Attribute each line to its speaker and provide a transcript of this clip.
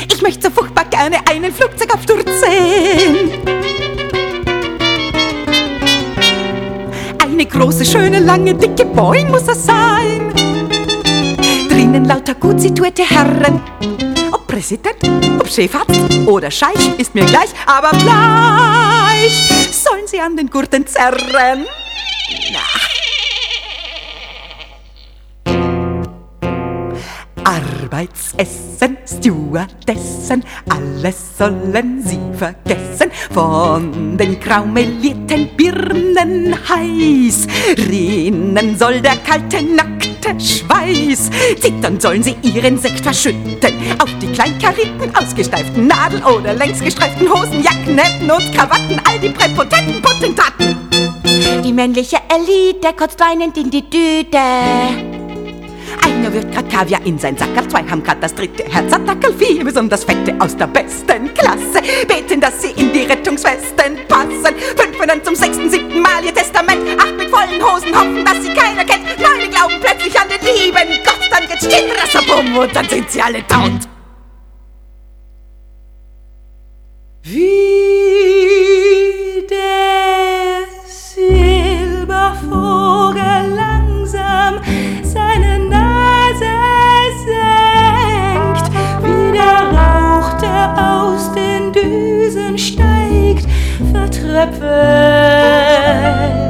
Speaker 1: Ich möchte so furchtbar gerne einen Flugzeugabsturz sehen. Eine große, schöne, lange, dicke Boeing muss es sein. Drinnen lauter gut situierte Herren. Ob Präsident, ob Chefarzt oder Scheich, ist mir gleich, aber gleich sollen sie an den Gurten zerren. Arbeitsessen, Stewardessen, alles sollen sie vergessen. Von den graumelierten Birnen heiß rinnen soll der kalte, nackte Schweiß. Zittern sollen sie ihren Sekt verschütten auf die kleinkarigen, ausgesteiften Nadel- oder längsgestreiften Hosen, Jacken, Hemden und Krawatten, all die präpotenten Potentaten. Die männliche Elite kotzt weinend in die Tüte. Einer wirft grad Kaviar in sein Sackerl, 2 haben grad das 3. Herzattackerl, 4 besonders fette aus der besten Klasse, beten, dass sie in die Rettungswesten passen, 5 dann zum 6., 7. Mal ihr Testament, 8 mit vollen Hosen hoffen, dass sie keiner kennt, 9 glauben plötzlich an den lieben Gott, dann geht's Stirnrasserbum und dann sind sie alle taut. Wie der Silbervogel langsam seine Nase senkt, wie der Rauch, der aus den Düsen steigt, vertröpfelt